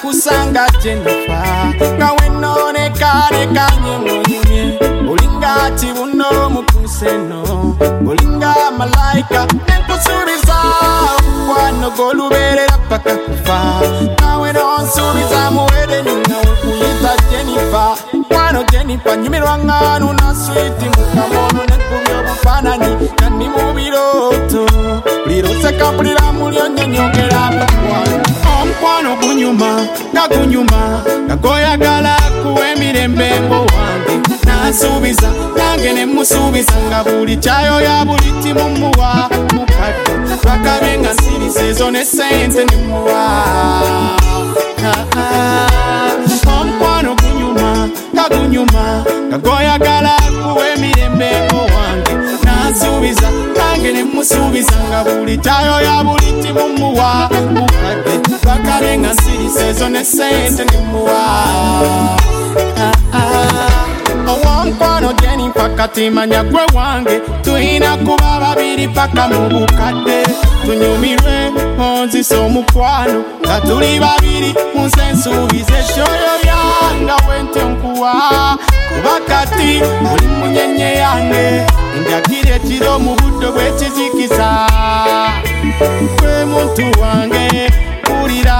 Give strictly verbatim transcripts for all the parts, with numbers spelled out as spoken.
nakusanga Jennifer ngawe none kale kanye ngonyumye ulingati buno mukuseno ulinga malaika nekusubiza kwano goluberera paka kufa nawe nonsubiza muwede ningawe kuyita Jennifer kwano Jennifer nyumirwa nganu na sweet mukamono nekubyo bufanani kandi mubiroto lirose kapulira mulyo nyonyogera mukwano omkwano gunyuma gagunyuma gagoyagala kuwe mirembe ngo wange nasubiza nange nemusubiza nga buli kyayo ya buli timumuwa mukadde bakabenga sirisezo ne sente nemuwa omkwano gunyuma gagunyuma gagoyagala kuwe mirembe ngo wange nasubiza nange nemusubiza nga buli kyayo ya buli timumuwa mukadde bakabenga sirisezo ne sente nemuwa omkwano Jennifer katimanya gwe wange tuyina kuba babiri paka mu bukadde tunyumirwe onzisa omukwano nga tuli babiri munse nsuubiza esyoyo yanga wentenkuwa kuba kati buli munyenye yange ndagira ekiro mu buddo bw'ekizikiza gwe muntu wange mpulira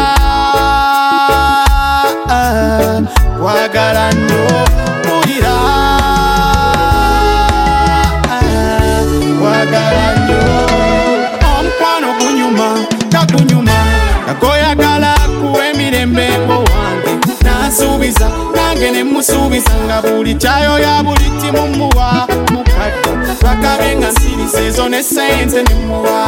wagala nnyo mpulira wagala nnyo omukwano gunyuma gagunyuma gagoyagala kuwa emirembe ngo wange nasuubiza nange nemusuubiza nga buli kyayo ya buli timumuwa mukadde bakabenga sirisezo ne sente nemuwa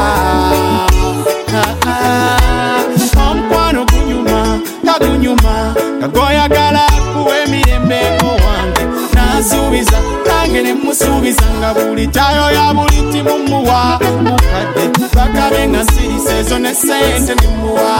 omukwano gunyuma gagunyuma gagoyagala kuwa emirembe ngo wange nasuubiza nange nemusuubiza nga buli kyayo ya buli timumuwa mukadde bakabenga sirisezo ne sente nemuwa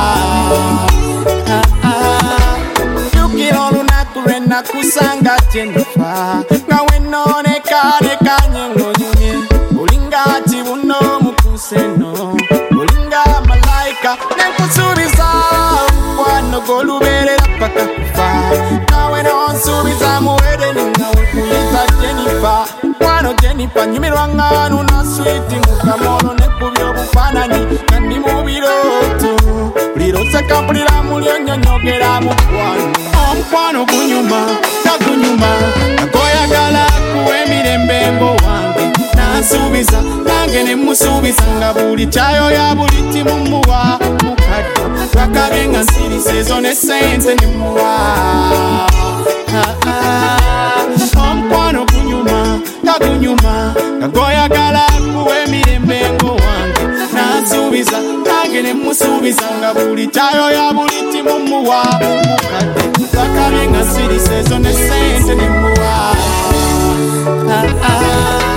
yukira olunaku lwe nakusanga Jennifer ngawe none kale kanye ngonyumye ulingati buno mukuseno ulinga malaika nekusubiza kwano goluberera paka kufa nawe nonsubiza muwede ningawe kuyita Jennifer kwano Jennifer nyumirwa nganu na sweet mukamono nekubyo bufanani kandi mubiroto lirose kapulira mulyo nyonyogera mukwano omukwano gunyuma gagunyuma gagoyagala kuwa emirembe ngo wange nasuubiza nange nemusuubiza nga buli kyayo ya buli timumuwa mukadde bakabenga sirisezo ne sente nemuwa omukwano gunyuma gagunyuma gagoyagala kuwa emirembe ngo wange nasuubiza nange nemusuubiza nga buli kyayo ya buli timumuwa mukadde bakabenga sirisezo ne sente nemuwa